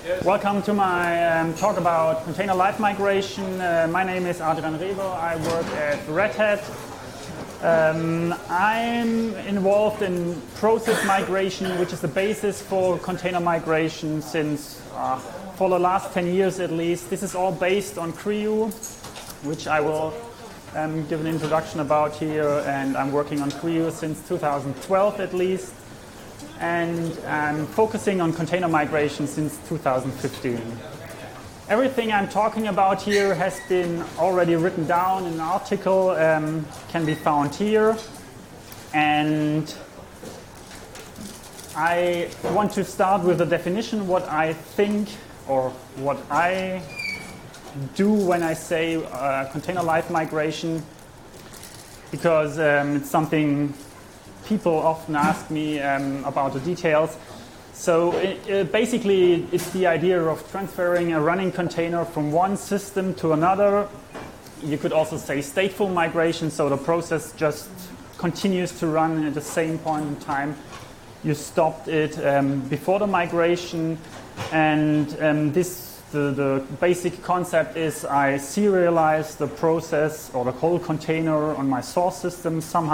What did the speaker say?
Welcome to my talk about container live migration. My name is Adrian Reber. I work at Red Hat. I'm involved in process migration, which is the basis for container migration since for the last 10 years at least. This is all based on CRIU, which I will give an introduction about here. And I'm working on CRIU since 2012 at least. And I'm focusing on container migration since 2015. Everything I'm talking about here has been already written down in an article, can be found here. And I want to start with a definition, what I think or what I do when I say container live migration, because it's something people often ask me about the details. So basically, it's the idea of transferring a running container from one system to another. You could also say stateful migration, so the process just continues to run at the same point in time. You stopped it before the migration, and the basic concept is I serialize the process or the whole container on my source system somehow.